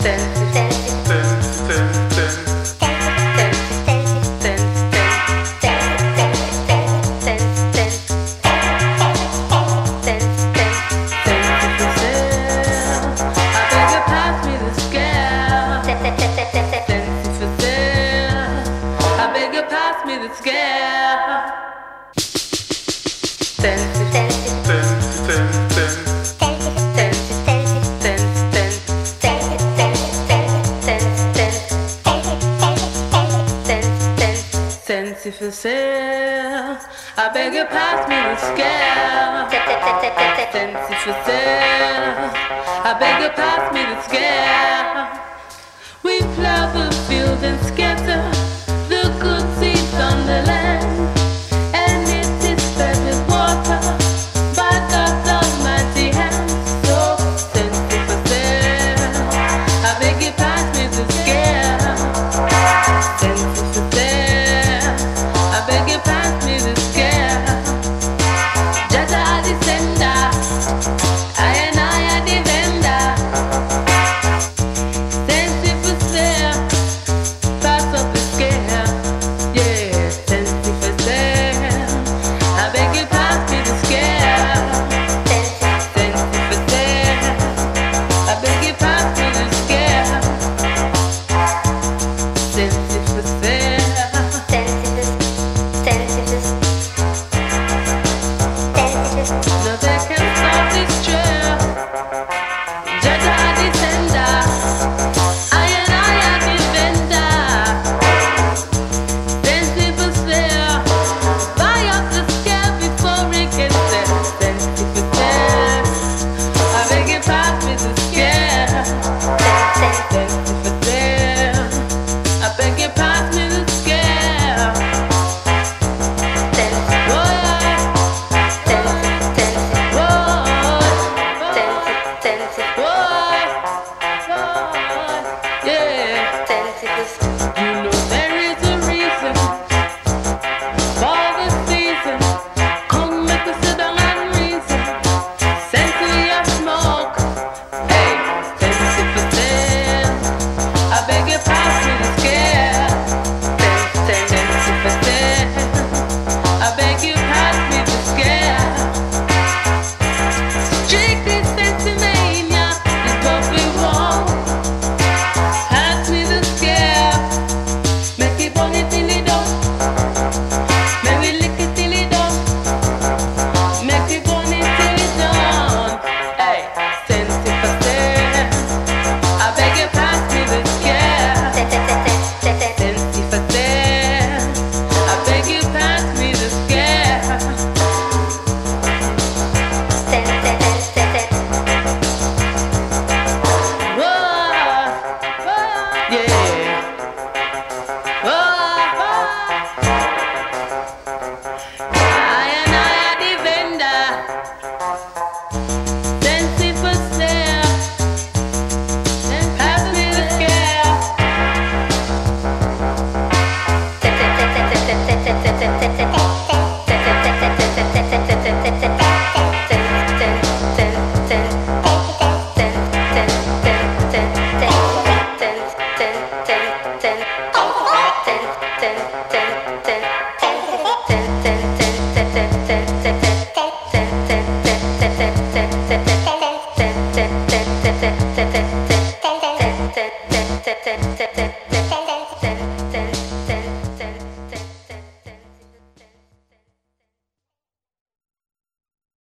Fancy for sale. I beg you pass me the scale. Fancy for sale. I beg you pass me the scale. We plow the field and scatter the good seeds on the land, and it is fed with water by God's almighty hand. So fancy for sale. I beg you pass me the scale. Fancy for sale. I beg you pass me the scale. Jaja a the sender, I and I a the vendor. Fancy for sale, pass up the scale. Yeah, fancy for sale. I beg you pass me the scale. Fancy for sale. I beg you pass me the scale. Fancy for sale. Nothing can stop this trail. Jaja a the sender, I and I a the vendor. Fancy for sale, buy up the scale before it gets there. Fancy for sale, I beg you pass me the scale. Fancy for sale, I beg you pass me the scale. You know there is a reason for the season. Come make us sit down and reason. Send to your smoke. Hey, fancy for sale. I beg you pass me the scale. Fancy for sale. I beg you pass me the scale. Strictly Sensimania is what we want. Pass me the scale. Make it burn it till it don't. Make me lick it till it don't. Make it burn it till it don't. Hey, fancy for sale. I beg you pass me the scale. Fancy for sale. I beg you pass me the scale. Whoa, yeah. I and I are the vendor. Fancy for sale. Pass me the scale. Ten.